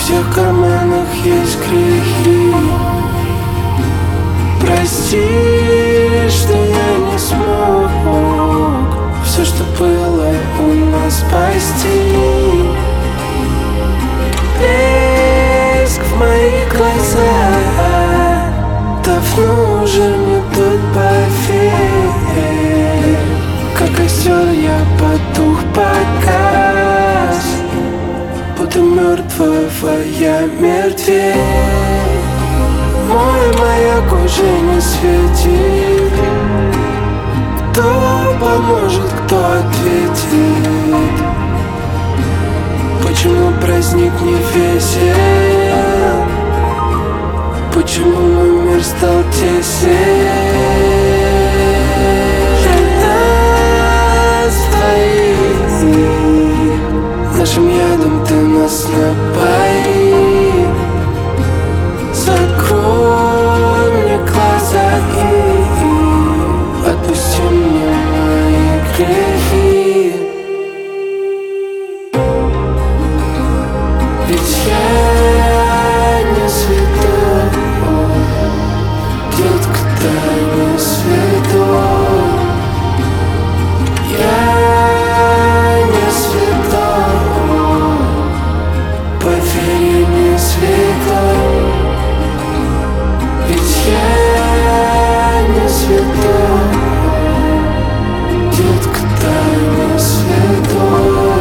всех карманах есть грехи. Прости, что я не смог все, что было у нас, спасти. Блеск в моих глазах, давно уже мне тут поверь. Как костер я потух, погас, будто мертвая мертвее. Мой маяк уже не светит. Кто поможет, кто ответит? Почему праздник не весел? Почему мой мир стал тесен? Нашим ядом ты нас напои. Закрой мне глаза и отпусти мне мои грехи. Ведь я не святой, детка, ты не святой. Я не святой, поверь, я не святой. Ведь я не святой, детка, ты не святой.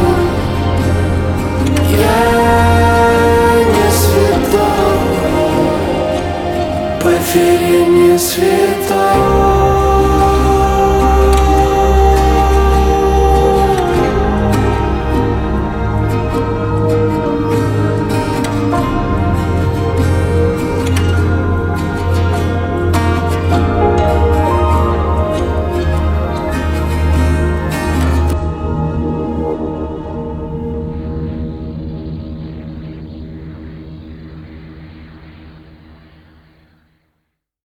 Я не святой, поверь, я не святой.